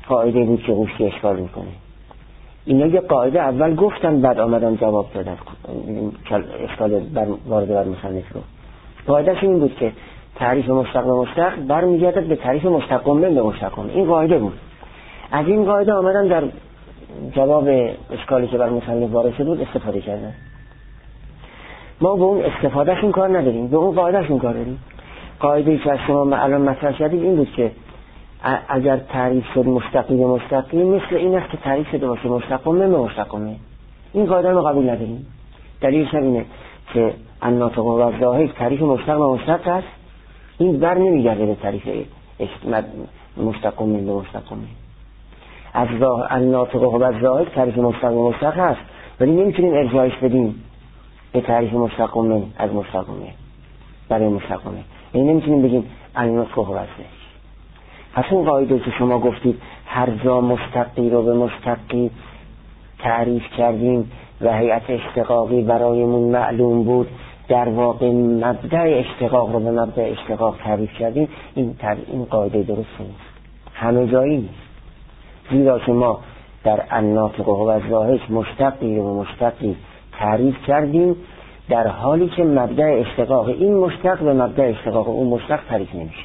قاعده بود که قوشی اشکال میکنه. اینا یه قاعده اول گفتن بعد آمدن جواب دادن اشکال وارد بر مصنف رو. قاعدهش این بود که تعریف مشتق به مشتق برمیگردد به تعریف مشتق من به مشتق. این قاعده بود. از این قاعده آمدن در جواب اشکالی که بر مصنف وارد شده بود استفاده کردن. ما به اون استفادهشون کار نداریم، به اون قاعدهشون کار داریم. قاعده‌ای که از شما الان مطرح کردید این بود که اگر تعریف شد مشتقی به مشتقی مثل این است که تعریف شده باشه مشتق من به مشتق من. این قاعده رو قبول نداریم. دلیلش اینه که الناطق و الضاحک تعریف مشتق به مشتق است. این بر نمیگرده به تعریف مشتق من به مشتق من. از الناطق و الضاحک تعریف مشتق به مشتق است، ولی نمیتونیم ارجاعش بدیم به تعریف مشتق من از مشتق من برای مشتق من. یعنی نمیتونیم بگیم الناطق و الضاحک. پس اون قاعده که شما گفتید هر جا مشتقی رو به مشتقی تعریف کردیم و هیئت اشتقاقی برایمون معلوم بود، در واقع مبدأ اشتقاق رو به مبدأ اشتقاق تعریف کردیم، این قاعده درست نیست، همه جایی نیست. زیرا که ما در الناطق و الضاحک مشتقی رو به مشتقی تعریف کردیم در حالی که مبدأ اشتقاق این مشتق به مبدأ اشتقاق اون مشتق تعریف نمیشه.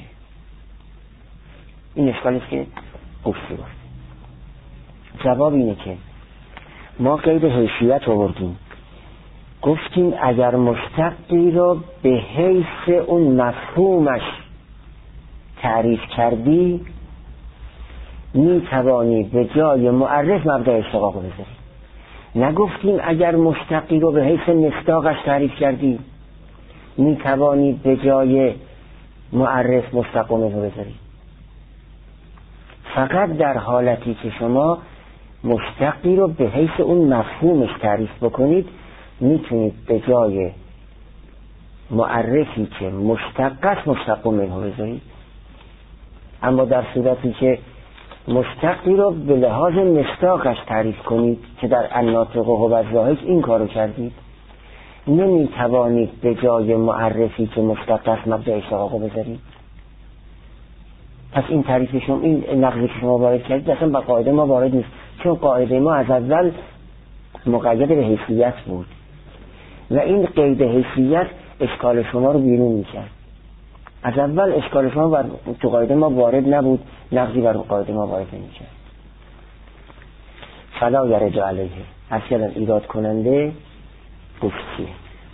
این اشکالی است که گفتی بود. جواب اینه که ما قید حیثیت آوردیم، گفتیم اگر مشتقی رو به حیث اون مفهومش تعریف کردی می توانی به جای معرف مبدأ اشتقاق رو بذاری. نگفتیم اگر مشتقی رو به حیث مصداقش تعریف کردی می توانی به جای معرف مشتق رو بذاری. فقط در حالتی که شما مشتقی رو به حیث اون مفهومش تعریف بکنید میتونید به جای معرفی که مشتق است مشتق منه بذارید. اما در صورتی که مشتقی رو به لحاظ مصداقش تعریف کنید که در الناطق و الضاحک این کارو کردید، نمیتوانید به جای معرفی که مشتق است مبدأ اشتقاق بذارید. پس این تعریف شما، این نقضی که شما وارد کردید اصلا با قاعده ما وارد نیست، چون قاعده ما از اول مقید به حیثیت بود و این قید حیثیت اشکال شما رو بیرون میکرد. از اول اشکال شما تو قاعده ما وارد نبود، نقضی بر قاعده ما وارد نمیکرد. فلا یرد علیه اصلا ایراد کننده گفتیه.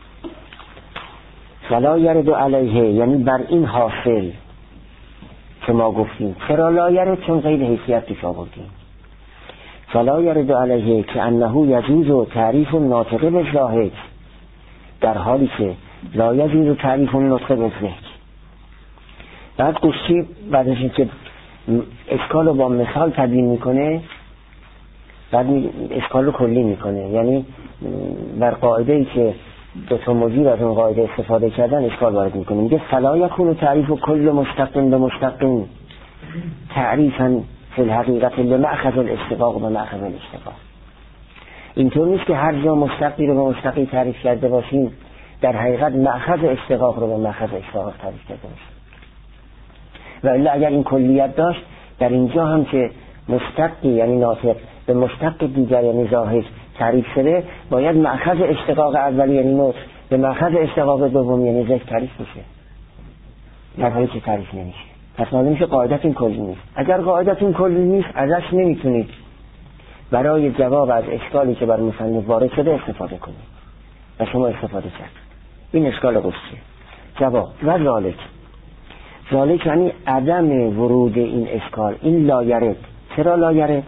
فلا یرد علیه یعنی بر این حاصل که ما گفتیم. چرا لا یرد؟ چون قید حیثیت پیش آوردیم. فلا یرد علیه که انه یجوز تعریف الناطق بالضاحک، در حالی که لا یجوز تعریف النطق بالضحک. بعد گوشی بعدش این که اشکال رو با مثال تبیین میکنه، بعد اشکال رو کلی میکنه، یعنی بر قاعده ای که دو تا موجود از اون قاعده استفاده کردن اشکال وارد میکنه. میگه فلا یکون تعریف کل مشتق به مشتق تعریفا فی الحقیقت لمأخذ الاشتقاق و مأخذ الاشتقاق. اینطور نیست که هر جا مشتقی رو به مشتقی تعریف کرده باشیم در حقیقت مأخذ اشتقاق رو به مأخذ اشتقاق تعریف کرده باشیم. و الا اگر این کلیت داشت در اینجا هم که مشتقی یعنی ناطق به مشتق دیگر یعنی ضاحک تعریف شده، باید مأخذ اشتقاق اولی یعنی نطق به مأخذ اشتقاق دوم یعنی ضحک تعریف بشه، در حالی که تعریف نمیشه. پس معلوم میشه قاعدتون کلی نیست. اگر قاعدتون کلی نیست ازش نمیتونید برای جواب از اشکالی که بر مصنف وارد شده استفاده کنید و شما استفاده کرد. این اشکال قصه. جواب و ذالک یعنی عدم ورود این اشکال، این لا یرد. چرا لا یرد؟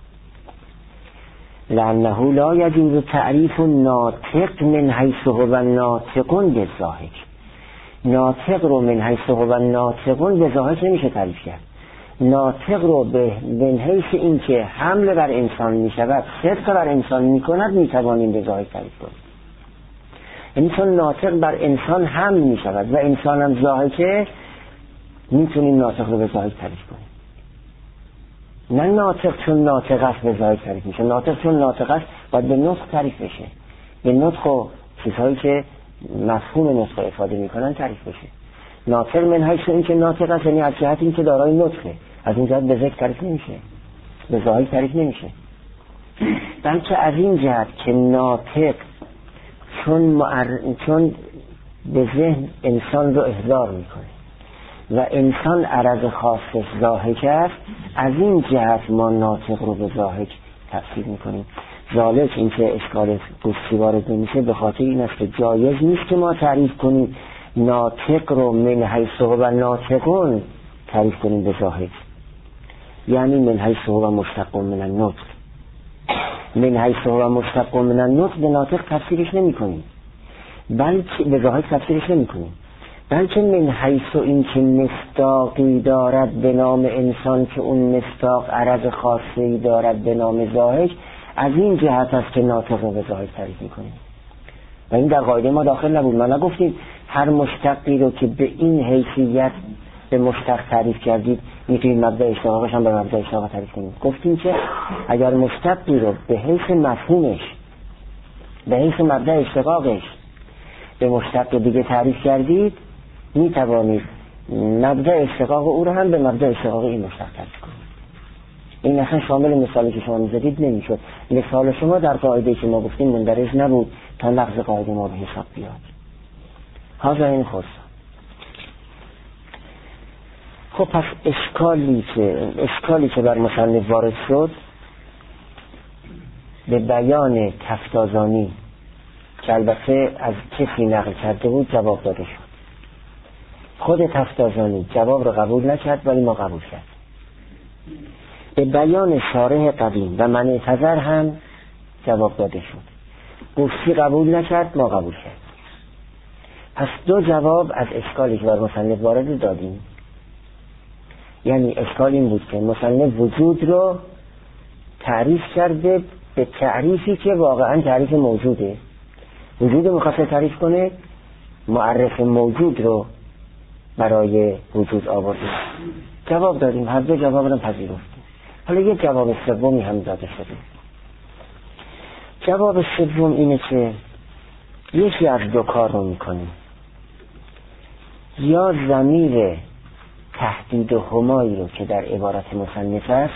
لانه لا یجوز تعریف ناطق من حیث هو ناطق بالضاحک. ناطق رو من حیث هو ناطق بالضاحک نمیشه تعریف کرد. ناطق رو به حیث این که حمل بر انسان میشود، صدق بر انسان میکند میتوانیم به ضاحک تعریف کنیم. یعنی چون ناطق بر انسان حمل میشود و انسان هم ضاحکه، میتونیم ناطق رو به ضاحک تعریف کنیم. نه ناطق چون ناطق است به ضاحک تعریف میشه. ناطق چون ناطق است باید به نطق تعریف بشه، به نطق و چیزهایی که مفهوم نطق افاده میکنن تعریف بشه. ناطق من حیث این که ناطق است یعنی از جهت این که دارای نطقه، از این جهت به ذکر تعریف نمیشه. به ظاهر تعریف نمیشه، بلکه از این جهت که ناطق چون به ذهن انسان رو احضار میکنه و انسان عرض خاصش ضاحک است، از این جهت ما ناطق رو به ضاحک تفسیر میکنیم. ذالک این که اشکال قصی وارد نمیشه به خاطر این است که جایز نیست که ما تعریف کنیم ناطق رو من حیث و ناطقون تعریف کنیم به ضاحک، یعنی من حیث و مشتق من النطق. من حیث و مشتق من النطق به ناطق تفسیرش نمی کنیم، بلکه به ضاحک تفسیرش نمی کنیم، بلکه من حیث این که مصداقی دارد به نام انسان که اون مصداق عرض خاصی دارد به نام ضاحک، از این جهت است که ناطق رو به ضاحک تعریف میکنیم و این در قاعده ما داخل نبود. ما نگفتیم هر مشتقی رو که به این حیثیت به مشتق تعریف کردید میتونید مبدأ اشتقاقش هم به مبدأ اشتقاق تعریف کنید. گفتیم که اگر مشتقی رو به حیث مفهومش به حیث مبدأ اشتقاقش به مشتق دیگه تعریف کردید میتوانید مبدأ اشتقاق او رو هم به مبدأ اشتقاق این مشتق تعریف کنید. این اصلا شامل مثالی که شما میزدید نمیشد. مثال شما در قاعده که ما گفتیم مندرج نبود تا لفظ قاعده ما به حساب بیاد. حاضر این خود. خب پس اشکالی که بر مصنف وارد شد به بیان تفتازانی که البته از کسی نقل کرده بود جواب داده شد. خود تفتازانی جواب رو قبول نکرد ولی ما قبول کرد. به بیان شارح قدیم و منعتذر هم جواب داده شد. قصی قبول نکرد ما قبول کرد. پس دو جواب از اشکالی که بر مصنف وارد دادیم. یعنی اشکال این بود که مصنف وجود رو تعریف کرده به تعریفی که واقعا تعریف موجوده. وجود میخواسته تعریف کنه، معرف موجود رو برای وجود آورده. جواب دادیم، هر دو جواب رو پذیرفتیم. حالا یک جواب سومی هم داده شده. جواب سوم اینه که یکی از دو کار رو میکنیم، یا ضمیر تهدید و همایی رو که در عبارت مصنف است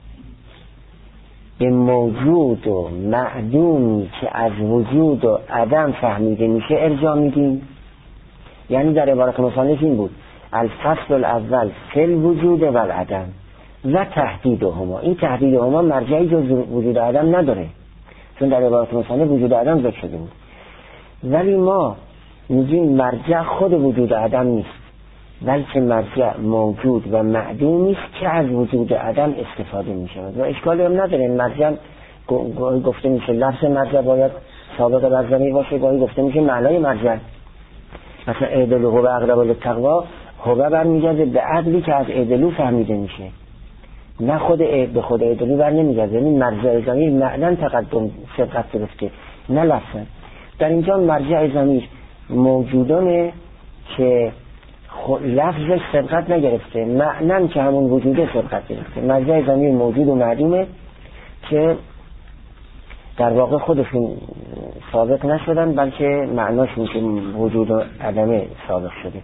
به موجود و معدومی که از وجود و عدم فهمیده میشه ارجاع میدیم. یعنی در عبارت مصنف این بود الفصل الاول فی الوجود و العدم و تهدید و هما. این تهدید و هما مرجعی جز وجود عدم نداره، چون در عبارت مصنف وجود عدم ذکر شده بود. ولی ما میگیم مرجع خود وجود عدم نیست، بلکه مرجع موجود و معدومی است که از وجود عدم استفاده می شود و اشکالی هم نداره. مرجع گاهی گفته میشه لفظ مرجع باید سابق بر ضمیر باشه، گاهی گفته میشه معنای مرجع. مثلا اعدلو و اقرب للتقوا هو برمیگرده به عدلی که از اعدلو فهمیده میشه، نه خود به خود اعدلو بر نمیگرده. یعنی مرجع ضمیر معنا تقدم سبقت گرفته نه لفظا. در اینجا مرجع ضمیر موجودانه که لفظش سبقت نگرفته، معنی که همون وجوده سبقت گرفته. مرجع ضمیر موجود و معدومه که در واقع خودشون ثابت نشدن بلکه معناشون که وجود و عدم ثابت شده.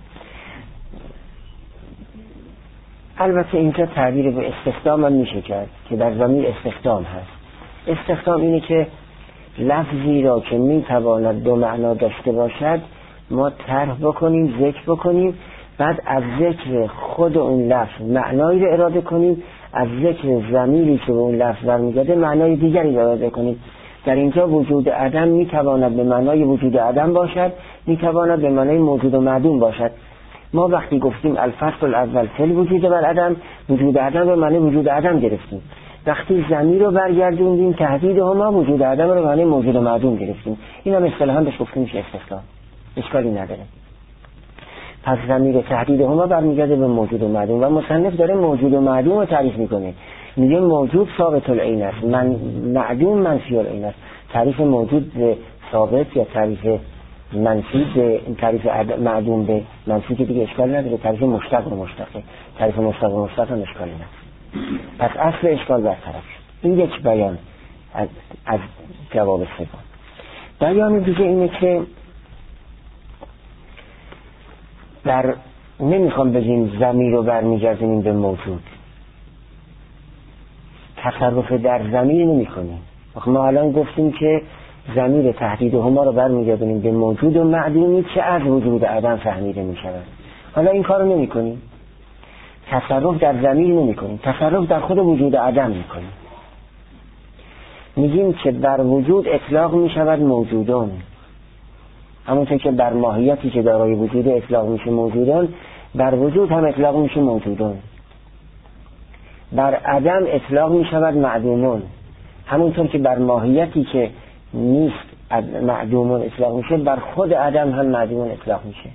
البته اینجا تعبیر به استخدام هم میشه کرد که در ضمیر استخدام هست. استخدام اینه که لفظی را که میتواند دو معنا داشته باشد ما طرح بکنیم، ذکر بکنیم، بعد از ذکر خود اون لفظ معنایی رو اراده کنیم، از ذکر ضمیری که به اون لفظ برمیگرده معنای دیگری رو اراده کنیم. در اینجا وجود عدم میتواند به معنای وجود عدم باشد، میتواند به معنای موجود و معدوم باشد. ما وقتی گفتیم الفصل الاول فی الوجود و العدم، وجود عدم به معنای وجود عدم گرفتیم. وقتی ضمیر رو برگردوندیم تهدید هما، وجود عدم رو به معنای موجود و معدوم گرفتیم. این هم اصطلاحاً بهش گفته میشه استخدام. اشکالی نداره. پس ضمیر تهدید هما برمیگرده به موجود و معدوم و مصنف داره موجود و معدوم رو تعریف میکنه. میگه موجود ثابت العین است، معدوم منفی العین است. تعریف موجود به ثابت یا تعریف منفی به تعریف معدوم به منفی که دیگه اشکال نداره. تعریف مشتق و مشتقه، تعریف مشتق و مشتق هم اشکالی نداره. پس اصل اشکال برطرف شد. این یک بیان از جواب سوم. بیان دیگه اینه که نمیخوام بگیم ضمیر رو برمیگردیم به موجود، تصرف در ضمیر نمی کنیم. ما الان گفتیم که ضمیر تهدید هما رو برمیگردونیم به موجود و معدومی که از وجود عدم فهمیده می شود. حالا این کار رو نمی کنیم، تصرف در ضمیر نمی کنیم، تصرف در خود وجود عدم می کنیم. میگیم که بر وجود اطلاق می شود موجودان، همونطور که بر ماهیتی که دارای وجود اطلاق میشه موجودان، بر وجود هم اطلاق میشه موجودان. بر عدم اطلاق میشود معدومون، همونطور که بر ماهیتی که نیست معدومون اطلاق میشه، بر خود عدم هم معدومون اطلاق میشه.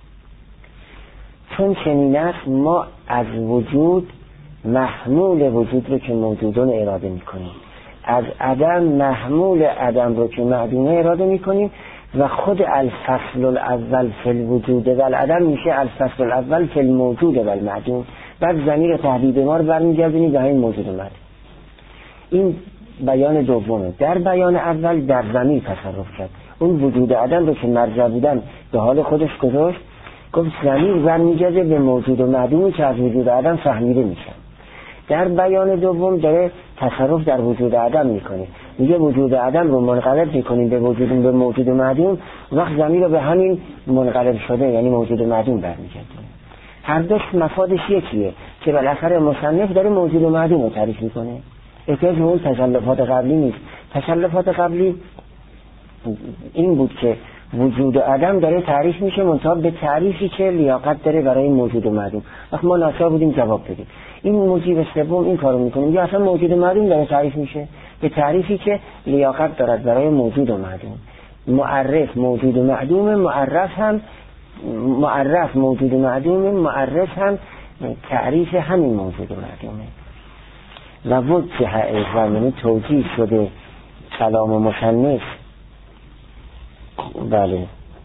چون چنین است ما از وجود محمول وجود رو که موجودان اراده میکنیم، از عدم محمول عدم رو که معدومه اراده میکنیم و خود الفصل الاول فی الوجود و العدم میشه الفصل الاول فی الموجود و المعدوم. بعد ضمیر تهدید ما رو برمیگردونیم به همین موجود اومد. این بیان دومه. در بیان اول در ضمیر تصرف کرد، اون وجود عدم رو که مرجع بودن به حال خودش گذاشت، گفت ضمیر برمیگرده به موجود و معدومی که از وجود عدم فهمیده میشه. در بیان دوم داره تصرف در وجود عدم میکنه، میگه وجود عدم رو منقلب میکنیم به موجود و معدوم، وقت ضمیر رو به همین منقلب شده یعنی موجود و معدوم برمیگردونه. هر دوش مفادش یکیه که بالاخره مصنف داره موجود و معدوم رو تعریف میکنه. احتیاج به اون تکلفات قبلی نیست. تکلفات قبلی این بود که وجود و عدم داره تعریف میشه منتها به تعریفی که لیاقت داره برای موجود و معدوم. وقت ما ناچار بودیم جواب بدیم. این موجب سوم این کارو میکنیم، یا اصلا موجود و معدوم داره تعریف میشه به تعریفی که لیاقت دارد برای موجود و معدوم. معرف موجود و معدوم، معرف موجود و معدوم، معرف هم تعریف همین موجود و معدومه. و وجه ایضا توجیه شده کلام مصنف، بله،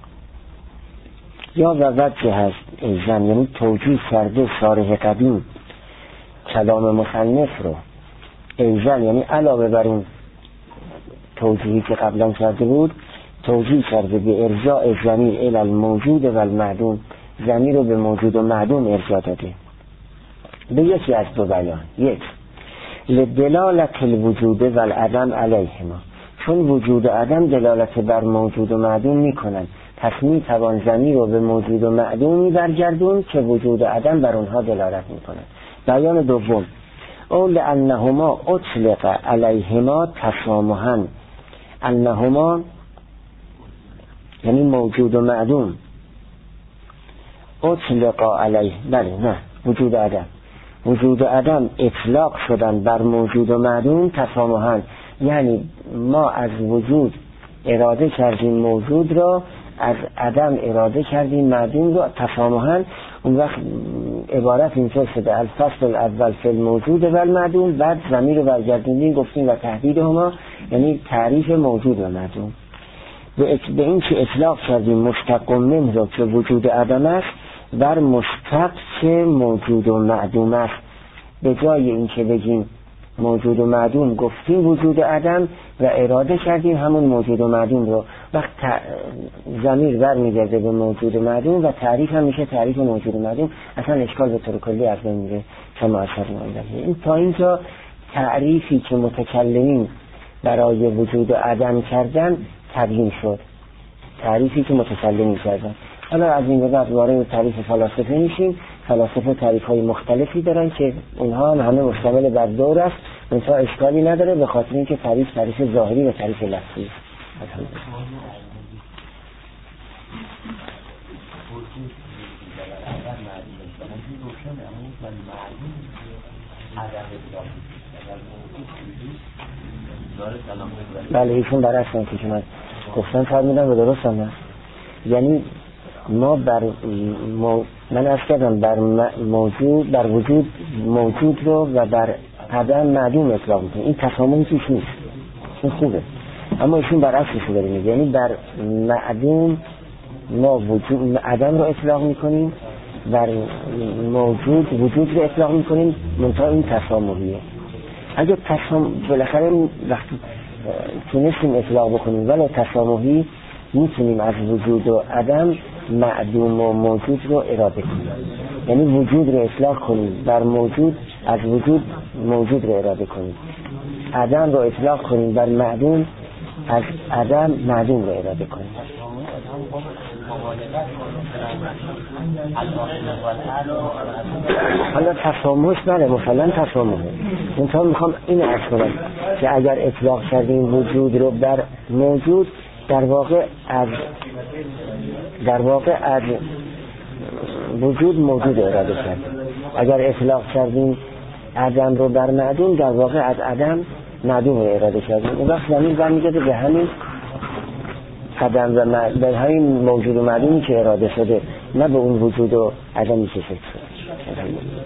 یا و وجه هست ایضا یعنی توجیه کرده شارح قدیم کلام مصنف رو، ایضا یعنی علاوه بر اون توجیهی که قبلا کرده بود، توجیه کرده به ارجاع ضمیر الی الموجود و المعدوم، ضمیر رو به موجود و معدوم ارجاع داده به یکی از دو بیان. یک، لدلالت الوجود و العدم علیهما، چون وجود و عدم دلالت بر موجود و معدوم میکنن، پس میتوان ضمیر رو به موجود و معدومی برگردون که وجود و عدم بر اونها دلالت میکنن. بیان دوم، او لانهما اطلق علیهما تسامحا، انهما یعنی موجود و معدوم، اطلق علیه، بله نه، وجود و عدم، وجود و عدم اطلاق شدن بر موجود و معدوم تسامحا، یعنی ما از وجود اراده کردیم موجود را، از عدم اراده کردیم معدوم را تسامحا. اون وقت عبارت اینطور شده الفصل الاول فی الموجود و المعدوم، بعد ضمیر رو برگردوندیم گفتیم و تهدید هما یعنی تعریف موجود و معدوم. به این که اطلاق کردیم مشتق منه را که وجود عدم است بر مشتق که موجود و معدوم است، به جای این که بگیم موجود و معدوم گفتیم وجود عدم و اراده کردیم همون موجود و معدوم رو، وقت ضمیر برمیگرده به موجود و معدوم و تعریف هم میشه تعریف موجود و معدوم، اصلا اشکال به طور کلی از بین میره. کما اشار این تا اینجا تعریفی که متکلمین برای وجود و عدم کردن تبیین شد، تعریفی که متکلمین کردن. حالا از این به بعد وارد تعریف فلاسفه میشیم. فلاسفه تعریف های مختلفی دارن که اونها همه مشتمل بر دور است، منتها اشکالی نداره به خاطر اینکه تعریف ظاهری و تعریف لفظی. بله ایشون برعکس اون که من گفتم فرمودن و درست هم هست. یعنی ما من از کردم بر وجود موجود رو و بر عدم معدوم اطلاق میکنیم، این تسامحی توش نیست، این خوبه. اما ایشون برعکسش رو داریم، یعنی بر معدوم ما عدم رو اطلاق میکنیم، بر موجود وجود رو اطلاق میکنیم، منتها این تسامحیه. اگه بالاخره وقتی تونستیم اطلاق بکنیم ولی تسامحی، میتونیم از وجود و عدم معدوم و موجود رو اراده کنیم، یعنی وجود رو اطلاق کنیم بر موجود از وجود موجود رو اراده کنیم، عدم رو اطلاق کنیم بر معدوم، از عدم معدوم رو اراده کنیم. حالا تفاهمش بله مثلا تفاهمه، منطقه میخوام این عرض کنم که اگر اطلاق کردیم وجود رو بر موجود، در واقع از وجود موجود اراده کردیم. اگر اطلاق کردیم عدم رو بر معدوم، در واقع از عدم معدوم رو اراده کردیم. اون وقت زمین برمیگرده به همین عدم و به همین موجود و معدومی که اراده شده، نه به اون وجود و عدمی که فکر شده.